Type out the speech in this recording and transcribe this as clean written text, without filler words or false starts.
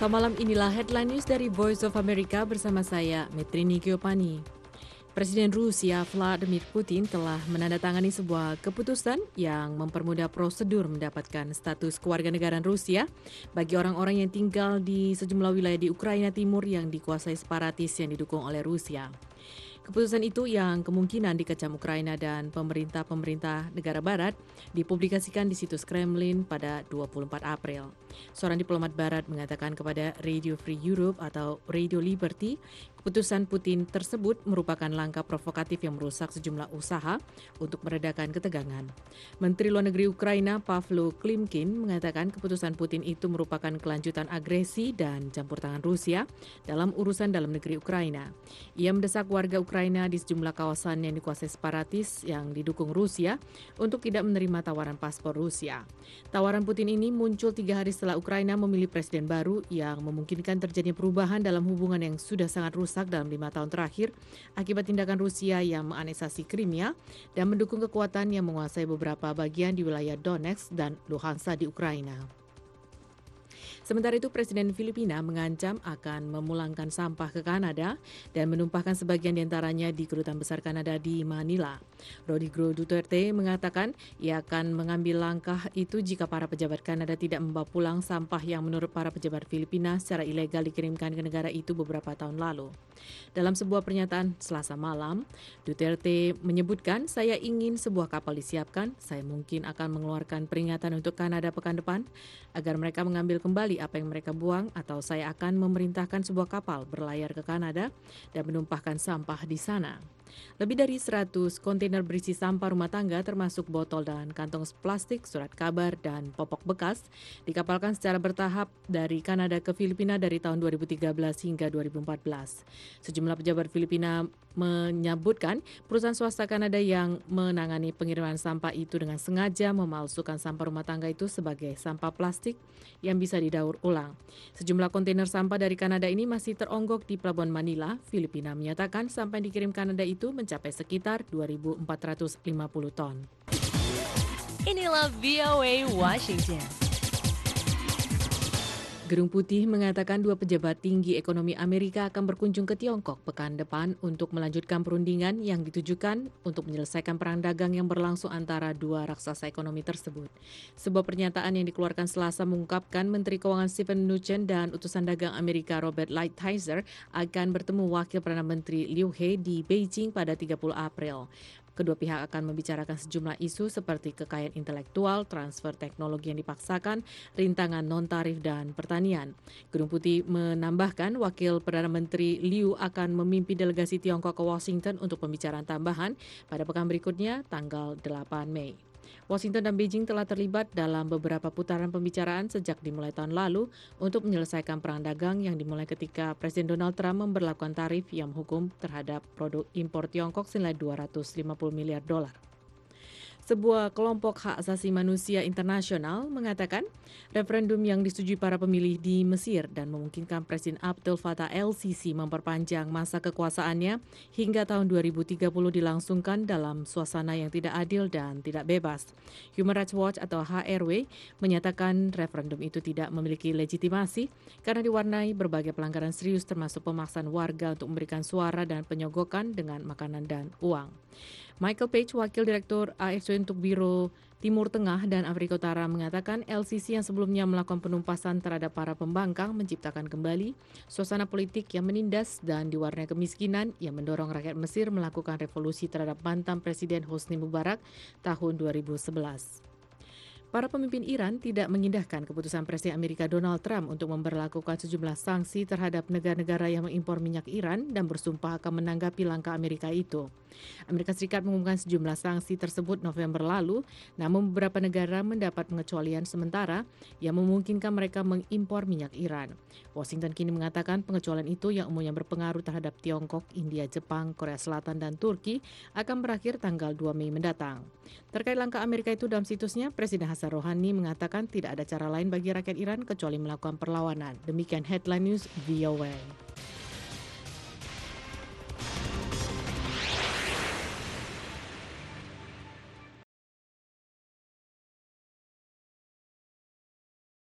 Malam inilah headline news dari Voice of America bersama saya, Metrini Giopani. Presiden Rusia Vladimir Putin telah menandatangani sebuah keputusan yang mempermudah prosedur mendapatkan status kewarganegaraan Rusia bagi orang-orang yang tinggal di sejumlah wilayah di Ukraina Timur yang dikuasai separatis yang didukung oleh Rusia. Keputusan itu yang kemungkinan dikecam Ukraina dan pemerintah-pemerintah negara barat dipublikasikan di situs Kremlin pada 24 April. Seorang diplomat barat mengatakan kepada Radio Free Europe atau Radio Liberty, keputusan Putin tersebut merupakan langkah provokatif yang merusak sejumlah usaha untuk meredakan ketegangan. Menteri Luar Negeri Ukraina Pavlo Klimkin mengatakan keputusan Putin itu merupakan kelanjutan agresi dan campur tangan Rusia dalam urusan dalam negeri Ukraina. Ia mendesak warga Ukraina di sejumlah kawasan yang dikuasai separatis yang didukung Rusia untuk tidak menerima tawaran paspor Rusia. Tawaran Putin ini muncul 3 hari setelah Ukraina memilih presiden baru yang memungkinkan terjadinya perubahan dalam hubungan yang sudah sangat rusak dalam 5 tahun terakhir akibat tindakan Rusia yang menganeksasi Crimea dan mendukung kekuatan yang menguasai beberapa bagian di wilayah Donetsk dan Luhansk di Ukraina. Sementara itu, Presiden Filipina mengancam akan memulangkan sampah ke Kanada dan menumpahkan sebagian diantaranya di Kedutaan Besar Kanada di Manila. Rodrigo Duterte mengatakan ia akan mengambil langkah itu jika para pejabat Kanada tidak membawa pulang sampah yang menurut para pejabat Filipina secara ilegal dikirimkan ke negara itu beberapa tahun lalu. Dalam sebuah pernyataan Selasa malam, Duterte menyebutkan, "Saya ingin sebuah kapal disiapkan, saya mungkin akan mengeluarkan peringatan untuk Kanada pekan depan agar mereka mengambil kembali apa yang mereka buang atau saya akan memerintahkan sebuah kapal berlayar ke Kanada dan menumpahkan sampah di sana." Lebih dari 100 kontainer berisi sampah rumah tangga termasuk botol dan kantong plastik, surat kabar, dan popok bekas dikapalkan secara bertahap dari Kanada ke Filipina dari tahun 2013 hingga 2014. Sejumlah pejabat Filipina menyebutkan perusahaan swasta Kanada yang menangani pengiriman sampah itu dengan sengaja memalsukan sampah rumah tangga itu sebagai sampah plastik yang bisa didaur ulang. Sejumlah kontainer sampah dari Kanada ini masih teronggok di Pelabuhan Manila. Filipina menyatakan sampah yang dikirim Kanada itu mencapai sekitar 2.450 ton. Inilah VOA Washington. Gedung Putih mengatakan 2 pejabat tinggi ekonomi Amerika akan berkunjung ke Tiongkok pekan depan untuk melanjutkan perundingan yang ditujukan untuk menyelesaikan perang dagang yang berlangsung antara 2 raksasa ekonomi tersebut. Sebuah pernyataan yang dikeluarkan Selasa mengungkapkan Menteri Keuangan Steven Mnuchin dan utusan dagang Amerika Robert Lighthizer akan bertemu Wakil Perdana Menteri Liu He di Beijing pada 30 April. Kedua pihak akan membicarakan sejumlah isu seperti kekayaan intelektual, transfer teknologi yang dipaksakan, rintangan non-tarif, dan pertanian. Gedung Putih menambahkan Wakil Perdana Menteri Liu akan memimpin delegasi Tiongkok ke Washington untuk pembicaraan tambahan pada pekan berikutnya, tanggal 8 Mei. Washington dan Beijing telah terlibat dalam beberapa putaran pembicaraan sejak dimulai tahun lalu untuk menyelesaikan perang dagang yang dimulai ketika Presiden Donald Trump memberlakukan tarif yang menghukum terhadap produk impor Tiongkok senilai $250 miliar. Sebuah kelompok hak asasi manusia internasional mengatakan referendum yang disetujui para pemilih di Mesir dan memungkinkan Presiden Abdel Fattah el-Sisi memperpanjang masa kekuasaannya hingga tahun 2030 dilangsungkan dalam suasana yang tidak adil dan tidak bebas. Human Rights Watch atau HRW menyatakan referendum itu tidak memiliki legitimasi karena diwarnai berbagai pelanggaran serius termasuk pemaksaan warga untuk memberikan suara dan penyogokan dengan makanan dan uang. Michael Page, Wakil Direktur AFC untuk Biro Timur Tengah dan Afrika Utara mengatakan el-Sisi yang sebelumnya melakukan penumpasan terhadap para pembangkang menciptakan kembali suasana politik yang menindas dan diwarnai kemiskinan yang mendorong rakyat Mesir melakukan revolusi terhadap mantan Presiden Hosni Mubarak tahun 2011. Para pemimpin Iran tidak mengindahkan keputusan Presiden Amerika Donald Trump untuk memberlakukan sejumlah sanksi terhadap negara-negara yang mengimpor minyak Iran dan bersumpah akan menanggapi langkah Amerika itu. Amerika Serikat mengumumkan sejumlah sanksi tersebut November lalu, namun beberapa negara mendapat pengecualian sementara yang memungkinkan mereka mengimpor minyak Iran. Washington kini mengatakan pengecualian itu yang umumnya berpengaruh terhadap Tiongkok, India, Jepang, Korea Selatan, dan Turki akan berakhir tanggal 2 Mei mendatang. Terkait langkah Amerika itu dalam situsnya, Presiden Hassan Rouhani mengatakan tidak ada cara lain bagi rakyat Iran kecuali melakukan perlawanan. Demikian Headline News VOA.